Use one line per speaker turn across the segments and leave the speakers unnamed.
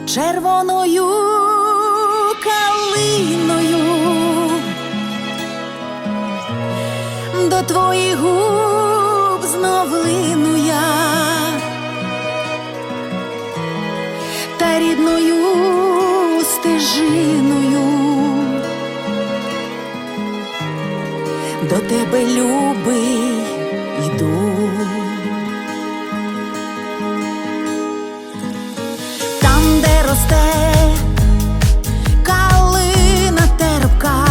червоною калиною до твоїх губ знов лину я, та рідною стежиною до тебе, любий, йду. Там, де росте калина терпка,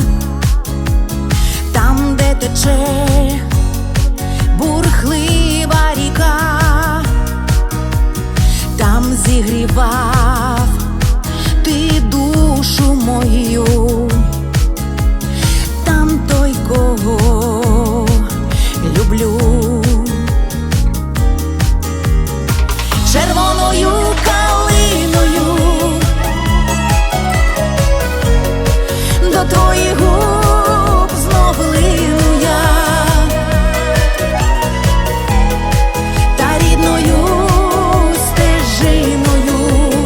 там, де тече бурхлива ріка, там зігрівав ти душу мою, там той, кого люблю. Червоною калиною до твоїх губ знов лину я, та рідною стежиною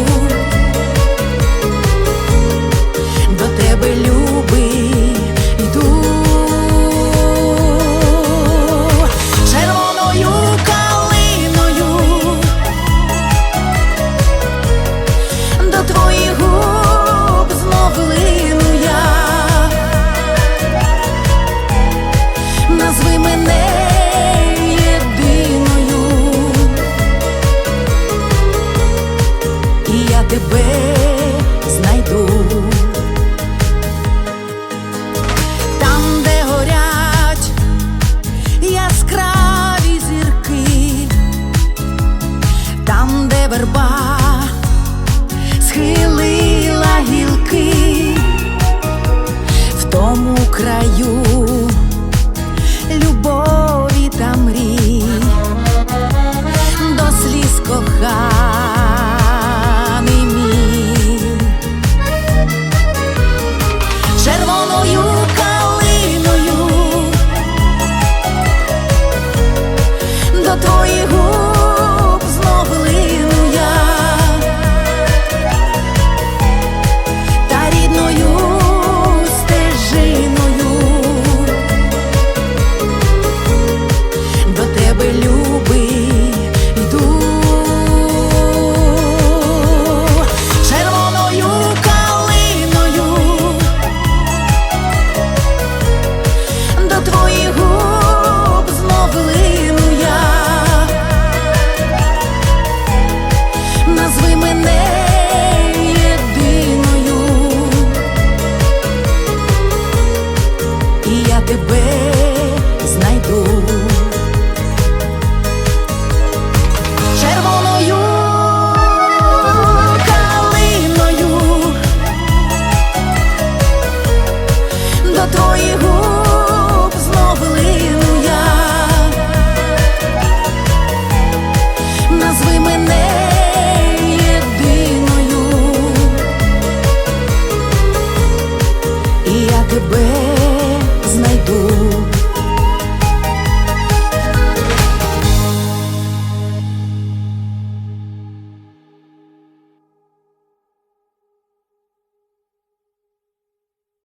до тебе, любий, йду. Червоною калиною до твоїх губ знов лину я, назви мене єдиною, і я тебе знайду. Там, де горять яскраві зірки, там, де верба схилила гілки, в тому краю